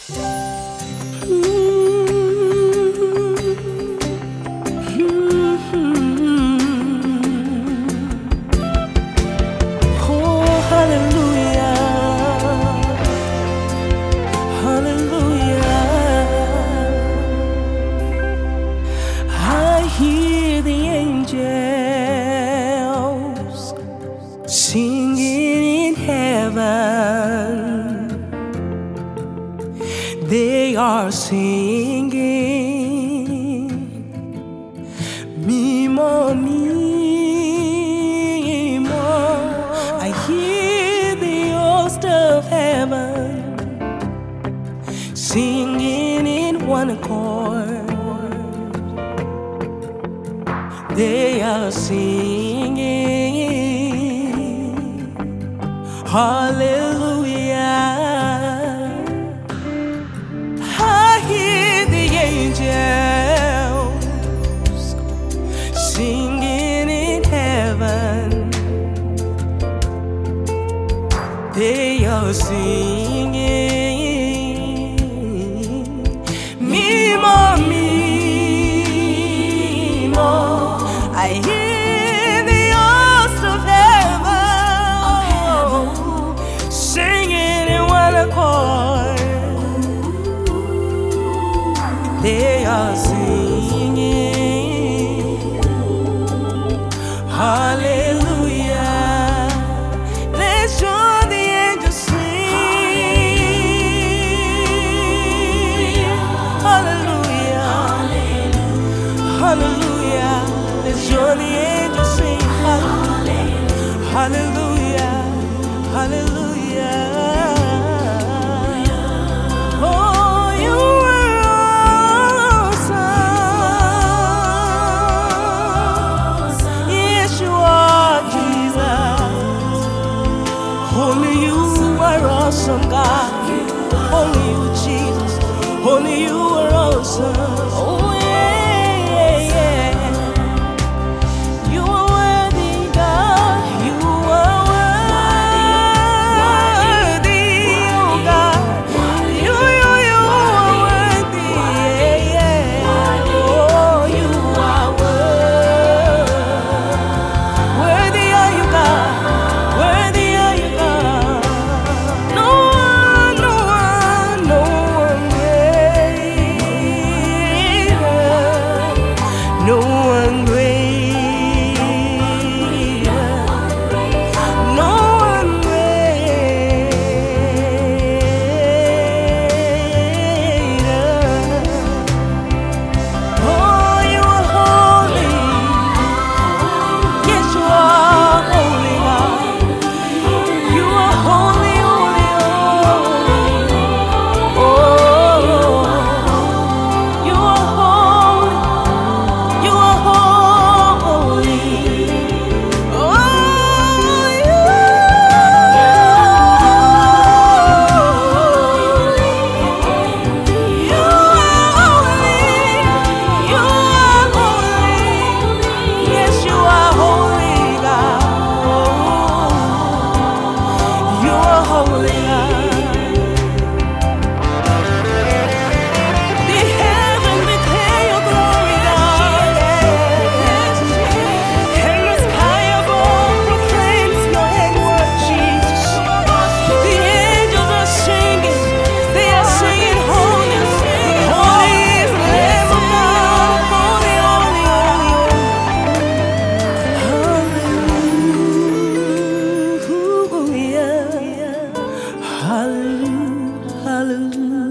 Oh, hallelujah, hallelujah. I hear the angels singing in heaven. They are singing, me more, me more. I hear the host of heaven singing in one accord. They are singing, hallelujah. I hear the angels singing in heaven. They are singing, me more, me more. I hear the host of heaven singing in one accord. They are singing, hallelujah. Let's join the angels sing, hallelujah, hallelujah. Let's join the angels sing, hallelujah, hallelujah, hallelujah. Oh, you were awesome. Yes, you are, Jesus. Only you are awesome, God. Only you, Jesus. Only you are awesome. Oh, yeah, yeah. You are worthy, God. You are worthy, oh God. You are worthy, yeah, yeah. Oh, you are worthy are you, God. Worthy are you, God. No one, no one, no one greater. No one greater. No one greater. Oh, you are holy. Yes, you are holy, God. You are holy, holy, holy. Oh, you are holy. You are holy. Oh, you are holy. Yes, you are holy, God. You are holy, God. The heavens declare your glory, God. And the sky above proclaims your handiwork, Jesus. The angels are singing. They are singing holy. Holy is the Lamb of God. Holy, holy, holy, holy. Hallelujah. Hallelujah. Hallelujah.